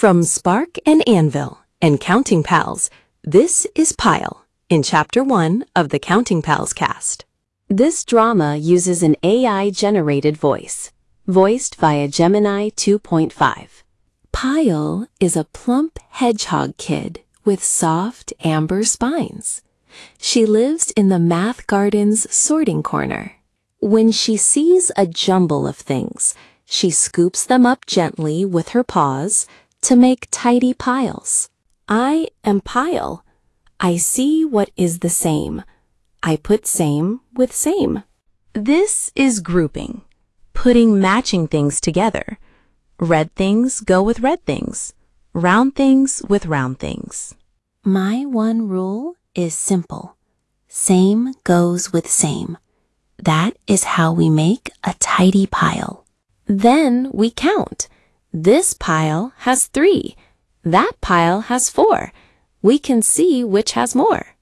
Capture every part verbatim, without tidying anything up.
From Spark and Anvil and Counting Pals, this is Pile in Chapter one of the Counting Pals cast. This drama uses an A I-generated voice, voiced via Gemini two point five. Pile is a plump hedgehog kid with soft amber spines. She lives in the math garden's sorting corner. When she sees a jumble of things, she scoops them up gently with her paws to make tidy piles. I am Pile. I see what is the same. I put same with same. This is grouping, putting matching things together. Red things go with red things, round things with round things. My one rule is simple. Same goes with same. That is how we make a tidy pile. Then we count. This pile has three. That pile has four. We can see which has more.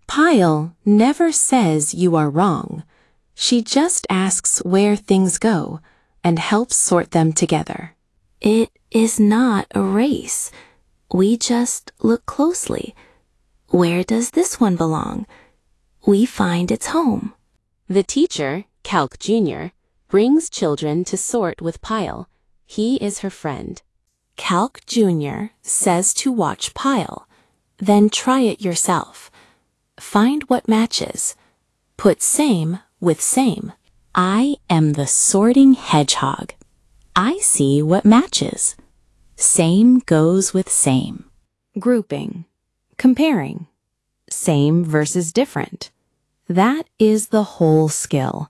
Pile never says you are wrong. She just asks where things go and helps sort them together. It is not a race. We just look closely. Where does this one belong? We find its home. The teacher, Calc Junior, brings children to sort with Pile. He is her friend. Calc Junior says to watch Pile, then try it yourself. Find what matches. Put same with same. I am the sorting hedgehog. I see what matches. Same goes with same. Grouping, comparing, same versus different. That is the whole skill.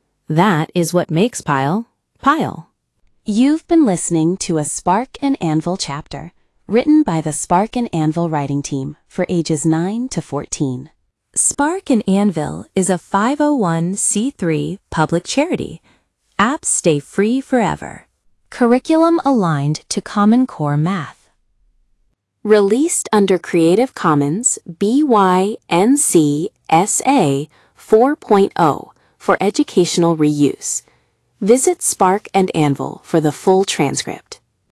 That is what makes Pile, Pile. You've been listening to a Spark and Anvil chapter, written by the Spark and Anvil writing team for ages nine to fourteen. Spark and Anvil is a five oh one c three public charity. Apps stay free forever. Curriculum aligned to Common Core Math. Released under Creative Commons B Y N C S A four point oh for educational reuse. Visit Spark and Anvil for the full transcript.